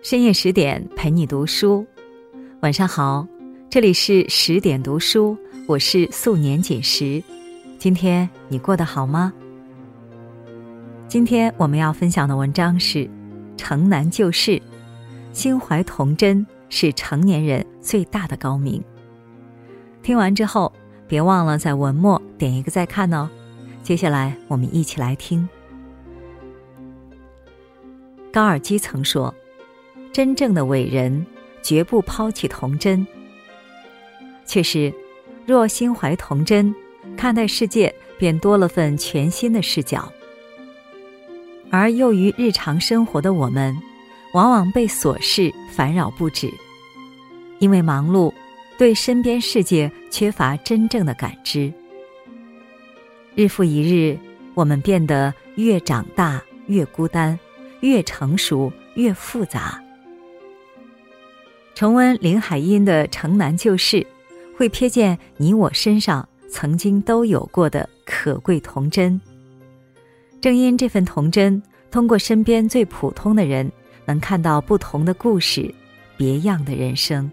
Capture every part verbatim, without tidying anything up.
深夜十点陪你读书，晚上好，这里是十点读书，我是素年锦时。今天你过得好吗？今天我们要分享的文章是城南旧事，心怀童真是成年人最大的高明。听完之后别忘了在文末点一个再看哦。接下来我们一起来听。高尔基曾说，真正的伟人绝不抛弃童真。确实，若心怀童真，看待世界便多了份全新的视角。而囿于日常生活的我们，往往被琐事烦扰不止，因为忙碌，对身边世界缺乏真正的感知。日复一日，我们变得越长大越孤单，越成熟越复杂。重温林海音的《城南旧事》，会瞥见你我身上曾经都有过的可贵童真。正因这份童真，通过身边最普通的人，能看到不同的故事，别样的人生。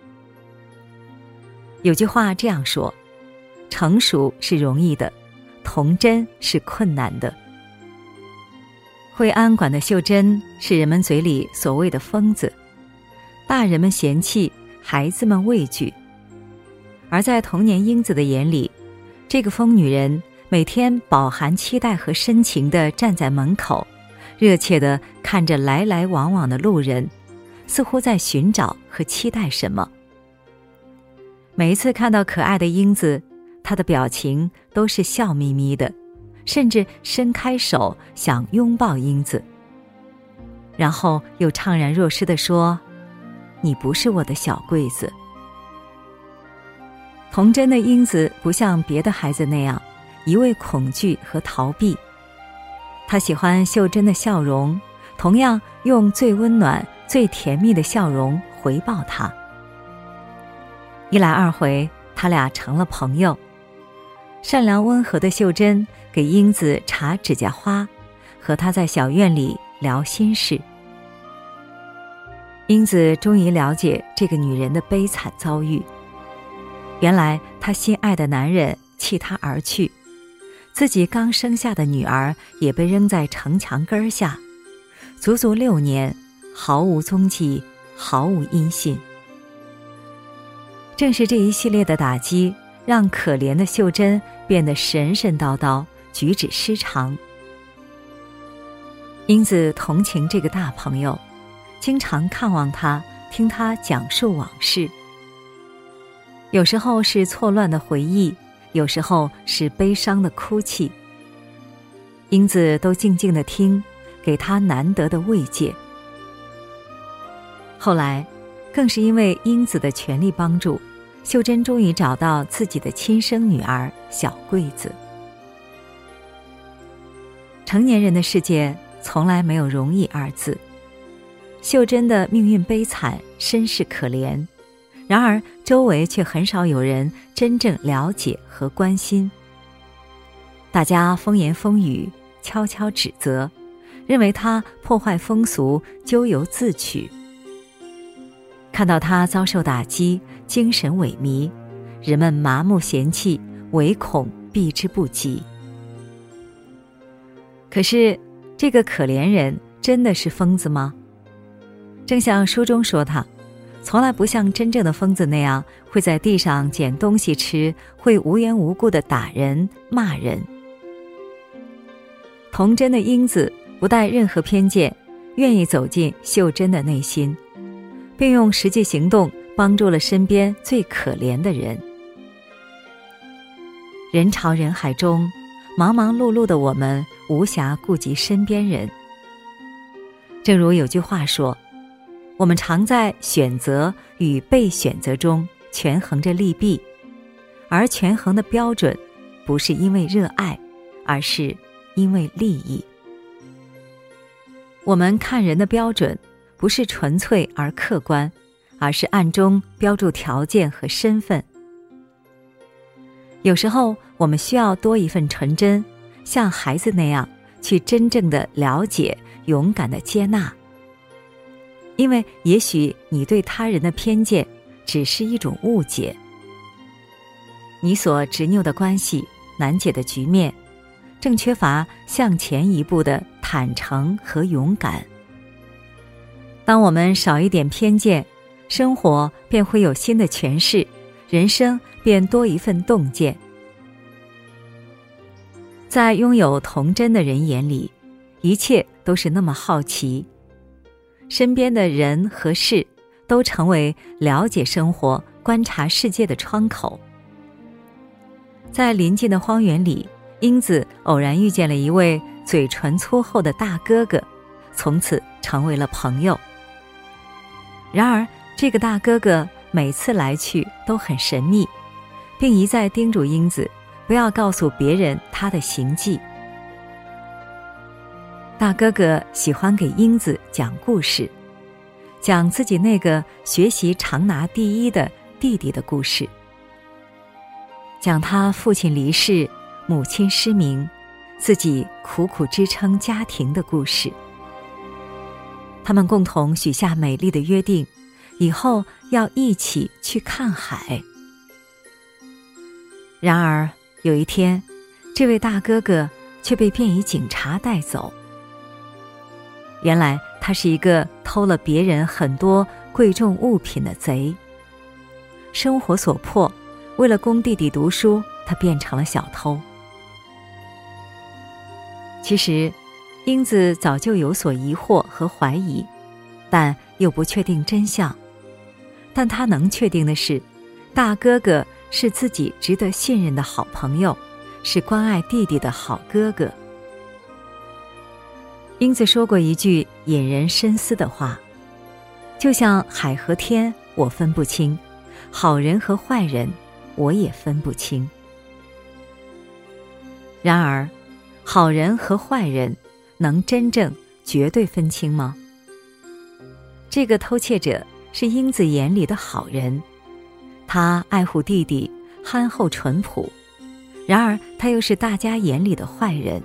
有句话这样说，成熟是容易的，童真是困难的。会安管的秀珍是人们嘴里所谓的疯子，大人们嫌弃，孩子们畏惧。而在童年英子的眼里，这个疯女人每天饱含期待和深情地站在门口，热切地看着来来往往的路人，似乎在寻找和期待什么。每一次看到可爱的英子，她的表情都是笑眯眯的，甚至伸开手想拥抱英子，然后又怅然若失地说，你不是我的小桂子。童真的英子不像别的孩子那样一味恐惧和逃避，她喜欢秀珍的笑容，同样用最温暖最甜蜜的笑容回报她。一来二回，他俩成了朋友。善良温和的秀珍给英子插指甲花，和她在小院里聊心事。英子终于了解这个女人的悲惨遭遇，原来她心爱的男人弃她而去，自己刚生下的女儿也被扔在城墙根下，足足六年，毫无踪迹，毫无音信。正是这一系列的打击，让可怜的秀珍变得神神叨叨，举止失常。英子同情这个大朋友，经常看望他，听他讲述往事。有时候是错乱的回忆，有时候是悲伤的哭泣。英子都静静地听，给他难得的慰藉。后来更是因为英子的全力帮助，秀珍终于找到自己的亲生女儿小桂子。成年人的世界从来没有容易二字，秀珍的命运悲惨，身世可怜，然而周围却很少有人真正了解和关心。大家风言风语，悄悄指责，认为她破坏风俗，咎由自取。看到她遭受打击，精神萎靡，人们麻木嫌弃，唯恐避之不及。可是这个可怜人真的是疯子吗？正像书中说，他从来不像真正的疯子那样会在地上捡东西吃，会无缘无故地打人骂人。童真的英子不带任何偏见，愿意走进秀珍的内心，并用实际行动帮助了身边最可怜的人。人潮人海中，忙忙碌碌的我们无暇顾及身边人。正如有句话说，我们常在选择与被选择中权衡着利弊，而权衡的标准不是因为热爱，而是因为利益。我们看人的标准不是纯粹而客观，而是暗中标注条件和身份。有时候我们需要多一份纯真，像孩子那样去真正的了解，勇敢的接纳。 因为也许你对他人的偏见只是一种误解。你所执拗的关系，难解的局面，正缺乏向前一步的坦诚和勇敢。当我们少一点偏见，生活便会有新的诠释，人生便多一份洞见。在拥有童真的人眼里，一切都是那么好奇，身边的人和事都成为了解生活、观察世界的窗口。在临近的荒原里，英子偶然遇见了一位嘴唇粗厚的大哥哥，从此成为了朋友。然而这个大哥哥每次来去都很神秘，并一再叮嘱英子不要告诉别人他的行迹。大哥哥喜欢给英子讲故事，讲自己那个学习常拿第一的弟弟的故事，讲他父亲离世，母亲失明，自己苦苦支撑家庭的故事。他们共同许下美丽的约定，以后要一起去看海。然而有一天，这位大哥哥却被便衣警察带走。原来他是一个偷了别人很多贵重物品的贼。生活所迫，为了供弟弟读书，他变成了小偷。其实英子早就有所疑惑和怀疑，但又不确定真相。但他能确定的是，大哥哥是自己值得信任的好朋友，是关爱弟弟的好哥哥。英子说过一句引人深思的话，就像海和天我分不清，好人和坏人我也分不清。然而好人和坏人能真正绝对分清吗？这个偷窃者是英子眼里的好人，他爱护弟弟，憨厚淳朴，然而他又是大家眼里的坏人。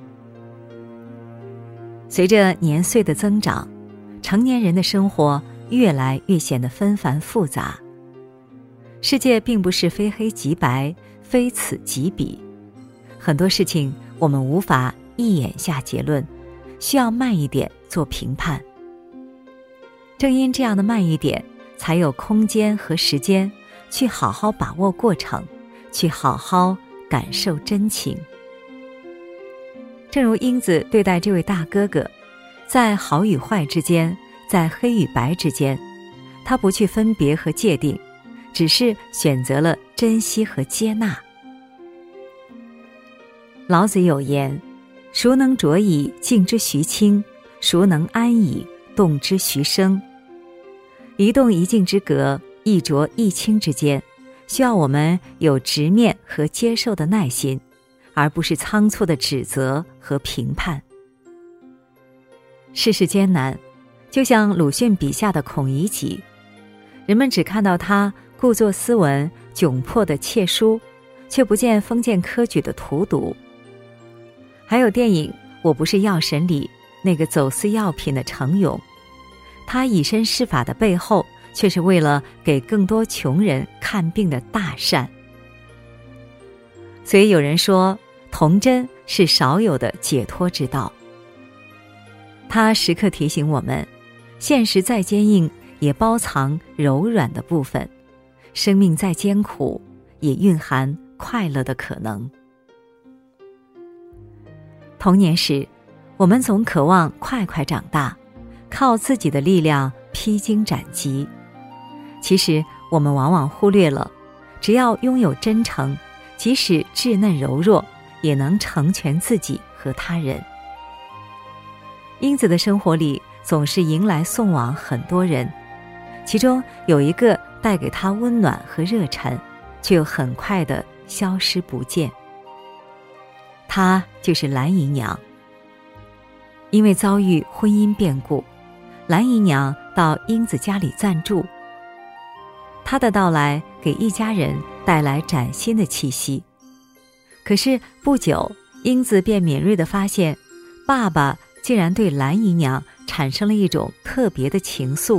随着年岁的增长，成年人的生活越来越显得纷繁复杂。世界并不是非黑即白，非此即彼，很多事情我们无法一眼下结论，需要慢一点做评判。正因这样的慢一点，才有空间和时间去好好把握过程，去好好感受真情。正如英子对待这位大哥哥，在好与坏之间，在黑与白之间，他不去分别和界定，只是选择了珍惜和接纳。老子有言，孰能着以静之徐清，孰能安以动之徐生。一动一静之隔，一浊一清之间，需要我们有直面和接受的耐心，而不是仓促的指责和评判。世事艰难，就像鲁迅笔下的孔乙己，人们只看到他故作斯文窘迫的窃书，却不见封建科举的荼毒。还有电影《我不是药神》里那个走私药品的程勇，他以身试法的背后，却是为了给更多穷人看病的大善。所以有人说，童真是少有的解脱之道。它时刻提醒我们，现实再坚硬，也包藏柔软的部分；生命再艰苦，也蕴含快乐的可能。童年时，我们总渴望快快长大，靠自己的力量披荆斩棘。其实我们往往忽略了，只要拥有真诚，即使稚嫩柔弱，也能成全自己和他人。英子的生活里总是迎来送往很多人，其中有一个带给她温暖和热忱，却又很快地消失不见。她就是蓝姨娘。因为遭遇婚姻变故，蓝姨娘到英子家里暂住。她的到来给一家人带来崭新的气息。可是不久，英子便敏锐地发现，爸爸竟然对蓝姨娘产生了一种特别的情愫。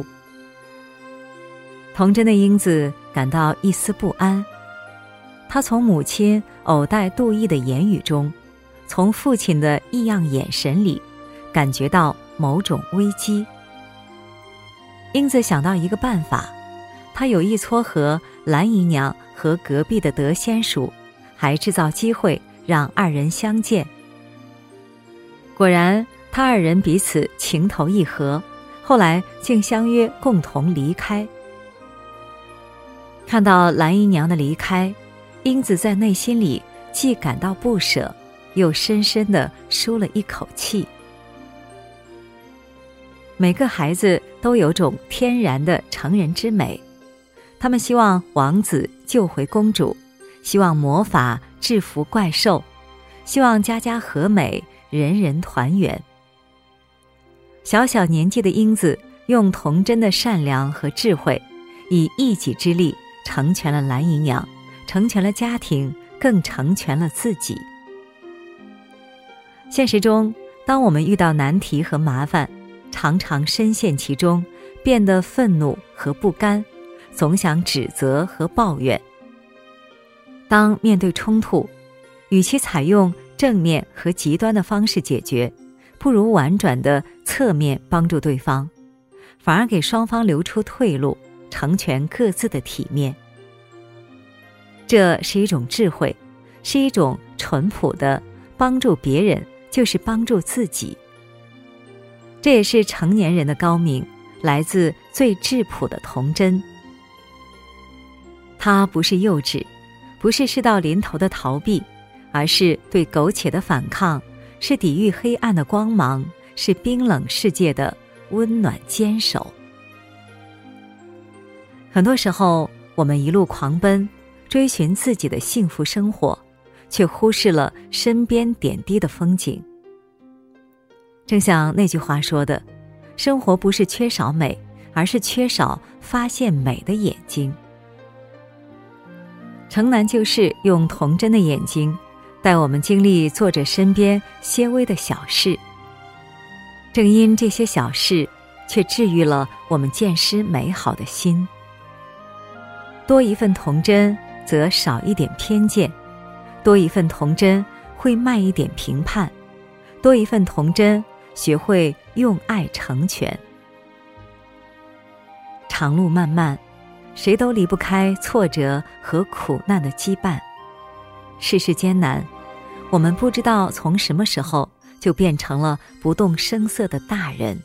童真的英子感到一丝不安，她从母亲偶带妒意的言语中，从父亲的异样眼神里，感觉到某种危机。英子想到一个办法，她有意撮合蓝姨娘和隔壁的德仙叔，还制造机会让二人相见。果然，他二人彼此情投意合，后来竟相约共同离开。看到蓝姨娘的离开，英子在内心里既感到不舍，又深深地舒了一口气。每个孩子都有种天然的成人之美，他们希望王子救回公主，希望魔法制服怪兽，希望家家和美，人人团圆。小小年纪的英子用童真的善良和智慧，以一己之力成全了蓝姨娘，成全了家庭，更成全了自己。现实中，当我们遇到难题和麻烦，常常深陷其中，变得愤怒和不甘，总想指责和抱怨。当面对冲突，与其采用正面和极端的方式解决，不如婉转的侧面帮助对方，反而给双方留出退路，成全各自的体面。这是一种智慧，是一种淳朴的帮助别人就是帮助自己。这也是成年人的高明，来自最质朴的童真。它不是幼稚，不是事到临头的逃避，而是对苟且的反抗，是抵御黑暗的光芒，是冰冷世界的温暖坚守。很多时候，我们一路狂奔，追寻自己的幸福生活，却忽视了身边点滴的风景。正像那句话说的，生活不是缺少美，而是缺少发现美的眼睛。城南就是用童真的眼睛，带我们经历作者身边些微的小事。正因这些小事，却治愈了我们见识美好的心。多一份童真，则少一点偏见；多一份童真，会慢一点评判；多一份童真，学会用爱成全。长路漫漫，谁都离不开挫折和苦难的羁绊。世事艰难，我们不知道从什么时候就变成了不动声色的大人。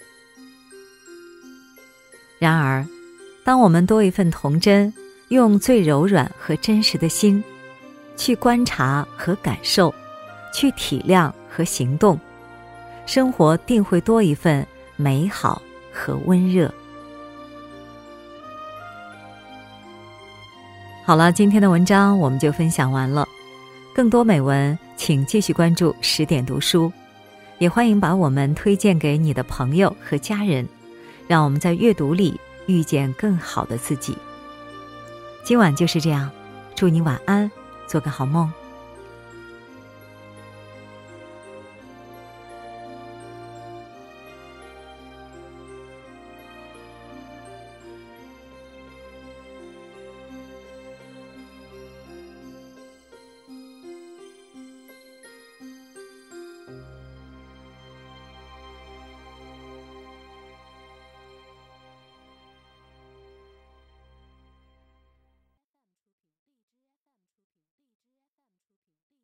然而，当我们多一份童真，用最柔软和真实的心，去观察和感受，去体谅和行动，生活定会多一份美好和温热。好了，今天的文章我们就分享完了。更多美文，请继续关注十点读书，也欢迎把我们推荐给你的朋友和家人，让我们在阅读里遇见更好的自己。今晚就是这样，祝你晚安，做个好梦。